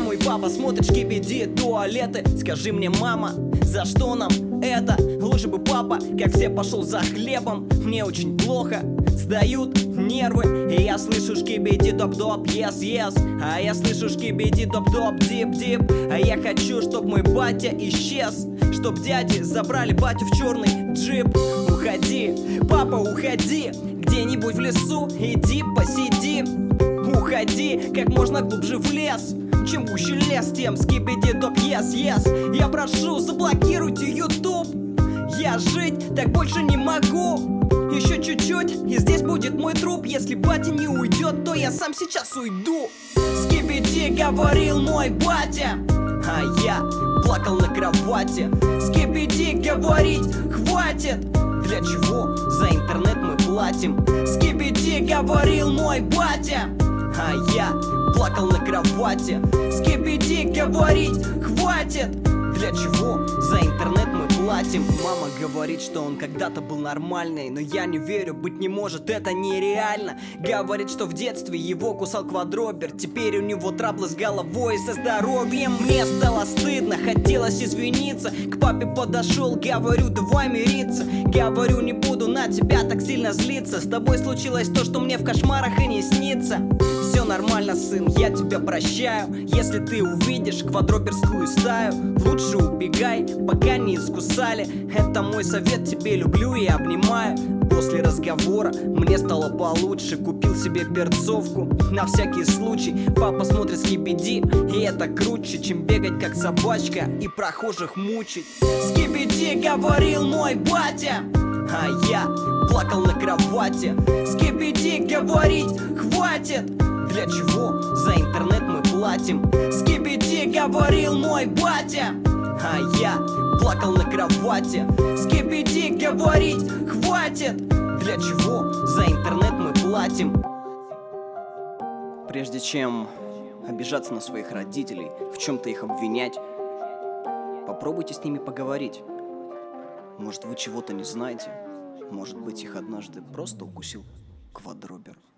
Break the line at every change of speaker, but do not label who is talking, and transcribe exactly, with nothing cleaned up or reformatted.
мой папа смотрит шкибиди туалеты. Скажи мне, мама, за что нам это? Лучше бы папа, как все, пошел за хлебом. Мне очень плохо, сдают нервы. И я слышу шкибиди доп-доп, yes, yes. А я слышу шкибиди доп-доп, дип-дип. А я хочу, чтоб мой батя исчез, чтоб дяди забрали батю в черный джип. Уходи, папа, уходи, где-нибудь в лесу иди посиди. Уходи как можно глубже в лес. Чем гуще лес, тем скибиди доп, yes, yes. Я прошу, заблокируйте YouTube. Я жить так больше не могу. Еще чуть-чуть, и здесь будет мой труп. Если батя не уйдет, то я сам сейчас уйду. Скибиди говорил мой батя, а я плакал на кровати. Скибиди говорить хватит. Для чего за интернет мы платим? Скибиди говорил мой батя, а я плакал на кровати. Скибиди говорить хватит. Для чего за интернет мы платим? Мама говорит, что он когда-то был нормальный, но я не верю, быть не может, это нереально. Говорит, что в детстве его кусал квадробер. Теперь у него траблы с головой и со здоровьем. Мне стало стыдно, хотелось извиниться. К папе подошел, говорю, давай мириться. Говорю, не буду на тебя так сильно злиться. С тобой случилось то, что мне в кошмарах и не снится. Все нормально, сын, я тебя прощаю. Если ты увидишь квадроберскую стаю, лучше убегай, пока не искусали. Это мой совет тебе, люблю и обнимаю. После разговора мне стало получше. Купил себе перцовку на всякий случай. Папа смотрит скибиди, и это круче, чем бегать как собачка и прохожих мучить. Скибиди говорил мой батя, а я плакал на кровати. Скибиди говорить хватит. Для чего за интернет мы платим? Скибиди говорил мой батя, а я плакал на кровати. Скибиди говорить хватит. Для чего за интернет мы платим? Прежде чем обижаться на своих родителей, в чем-то их обвинять, попробуйте с ними поговорить. Может, вы чего-то не знаете. Может быть, их однажды просто укусил квадробер.